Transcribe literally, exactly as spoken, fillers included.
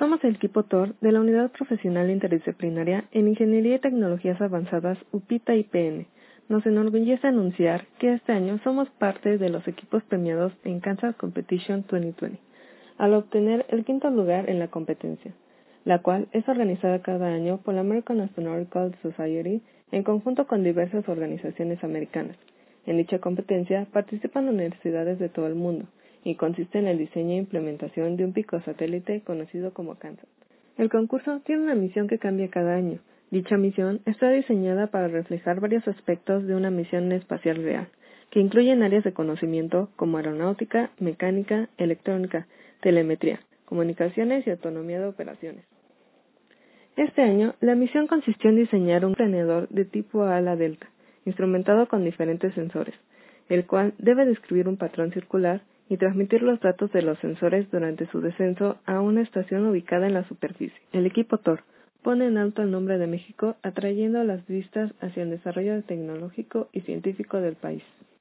Somos el equipo T O R de la Unidad Profesional Interdisciplinaria en Ingeniería y Tecnologías Avanzadas UPITA I P N. Nos enorgullece anunciar que este año somos parte de los equipos premiados en Kansas Competition dos mil veinte, al obtener el quinto lugar en la competencia, la cual es organizada cada año por la American Astronautical Society en conjunto con diversas organizaciones americanas. En dicha competencia participan universidades de todo el mundo y consiste en el diseño e implementación de un picosatélite conocido como Kansat. El concurso tiene una misión que cambia cada año. Dicha misión está diseñada para reflejar varios aspectos de una misión espacial real, que incluyen áreas de conocimiento como aeronáutica, mecánica, electrónica, telemetría, comunicaciones y autonomía de operaciones. Este año, la misión consistió en diseñar un planeador de tipo ala delta, instrumentado con diferentes sensores, el cual debe describir un patrón circular y transmitir los datos de los sensores durante su descenso a una estación ubicada en la superficie. El equipo T O R pone en alto el nombre de México, atrayendo las vistas hacia el desarrollo tecnológico y científico del país.